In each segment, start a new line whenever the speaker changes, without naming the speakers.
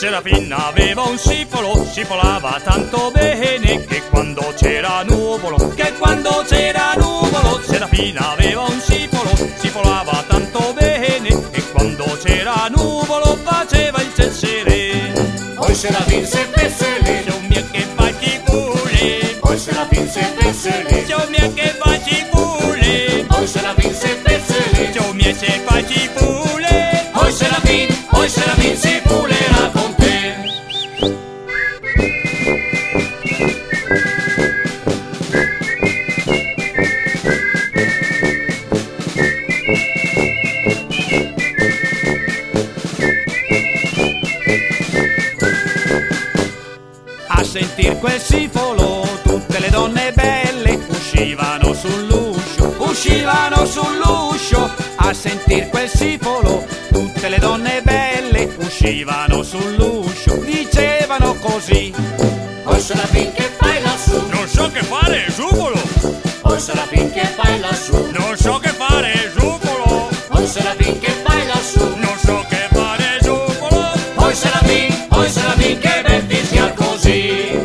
Serafina aveva un sifolo, scivolava tanto bene che quando c'era nuvolo, Serafina aveva un sifolo, scivolava tanto bene che quando c'era nuvolo faceva il cessere.
Oi Serafin se vesele,
Ciò mia che faci pure,
oi Serafin se vesele,
ciò mia che faci pure,
oi Serafin se vesele,
ciò mia che faci pure.
oi Serafin si pulerà con te.
A sentir quel sifolo tutte le donne belle uscivano sull'uscio, a sentir quel sifolo tutte le donne belle uscivano sull'uscio, dicevano così:
Oi Serafin che fai lassù,
non so che fare, Giuvolo,
oi Serafin che fai lassù,
non so che fare, Giuvolo,
oi Serafin che fai lassù,
non so che fare, Giuvolo.
oi Serafin che ben fischiar così.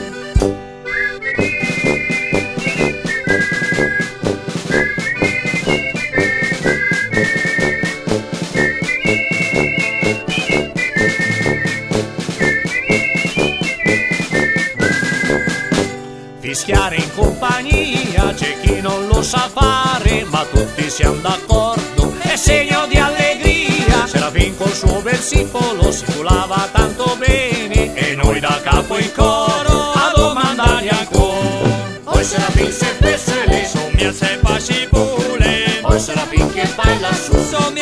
Fischiare in compagnia c'è chi non lo sa fare, ma tutti siamo d'accordo, è segno di allegria. Serafin col suo versifolo si culava tanto bene e noi da capo in coro a domandargli ancora.
Oi Serafin se vesele,
Somia se faci pure,
oi Serafin che fai lassù,
somia